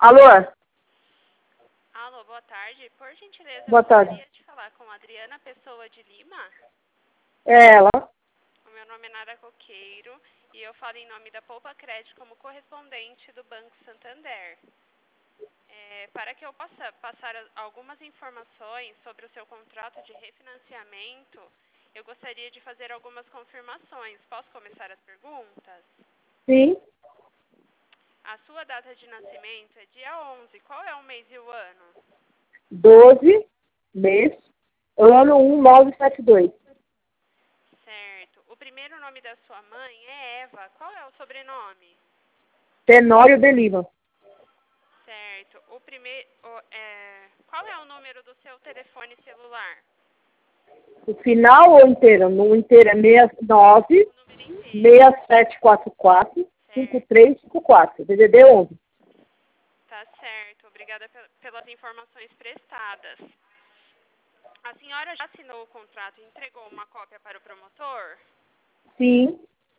Alô? Alô, boa tarde. Por gentileza, eu Boa tarde. gostaria de falar com a Adriana Pessoa de Lima. É ela. O meu nome é Nara Coqueiro e eu falo em nome da Poupa Crédito como correspondente do Banco Santander. Para que eu possa passar algumas informações sobre o seu contrato de refinanciamento, eu gostaria de fazer algumas confirmações. Posso começar as perguntas? Sim. A sua data de nascimento é dia 11. Qual é o mês e o ano? 12, mês, ano 1972. Certo. O primeiro nome da sua mãe é Eva. Qual é o sobrenome? Tenório de Lima. Certo. Qual é o número do seu telefone celular? O final ou inteiro? No inteiro é 69 O número inteiro. 6744 Certo. 5354. DDD 11. Tá certo. Obrigada pelas informações prestadas. A senhora já assinou o contrato e entregou uma cópia para o promotor? Sim.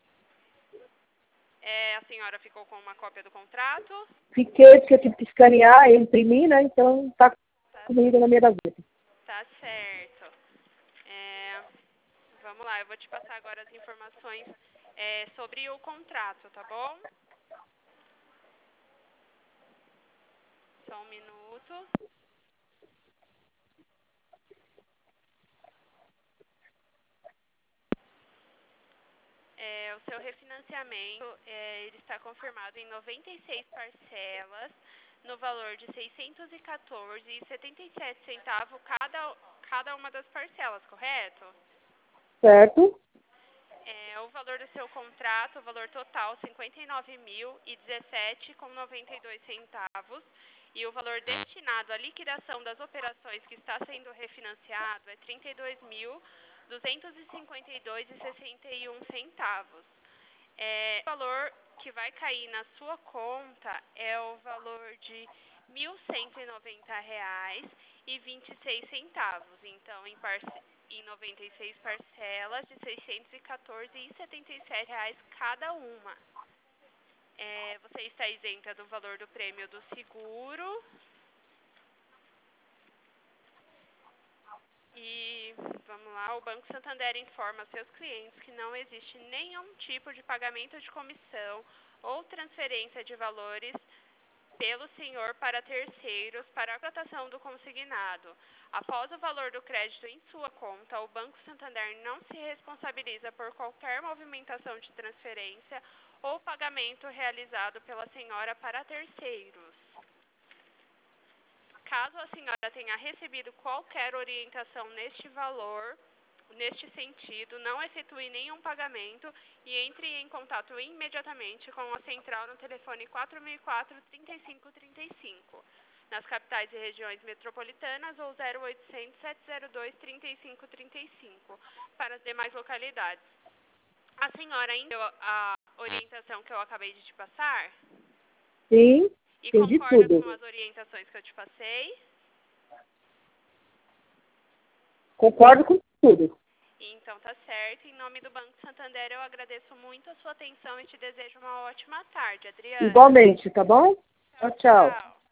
A senhora ficou com uma cópia do contrato? Fiquei porque eu tive que escanear e imprimir, né? Então tá comigo na minha gaveta. Tá certo. Vamos lá, eu vou te passar agora as informações sobre o contrato, tá bom? Só um minuto. O seu refinanciamento ele está confirmado em 96 parcelas, no valor de R$ 614,77 cada uma das parcelas, correto? Certo? O valor do seu contrato, o valor total, R$ 59.017,92. E o valor destinado à liquidação das operações que está sendo refinanciado é R$ 32.252,61. O valor que vai cair na sua conta é o valor de R$ 1.190,26. Então, em 96 parcelas de R$ 614,77 cada uma. Você está isenta do valor do prêmio do seguro. E vamos lá, o Banco Santander informa seus clientes que não existe nenhum tipo de pagamento de comissão ou transferência de valores pelo senhor para terceiros para a cotação do consignado. Após o valor do crédito em sua conta, o Banco Santander não se responsabiliza por qualquer movimentação de transferência ou pagamento realizado pela senhora para terceiros. Caso a senhora tenha recebido qualquer orientação neste sentido, não efetue nenhum pagamento e entre em contato imediatamente com a central no telefone 4004-3535, nas capitais e regiões metropolitanas ou 0800-702-3535, para as demais localidades. A senhora ainda deu a orientação que eu acabei de te passar? Sim. E Entendi concorda tudo. com as orientações que eu te passei? Concordo com tudo. Então tá certo. Em nome do Banco Santander, eu agradeço muito a sua atenção e te desejo uma ótima tarde, Adriana. Igualmente, tá bom? Tchau, Tchau, tchau. tchau.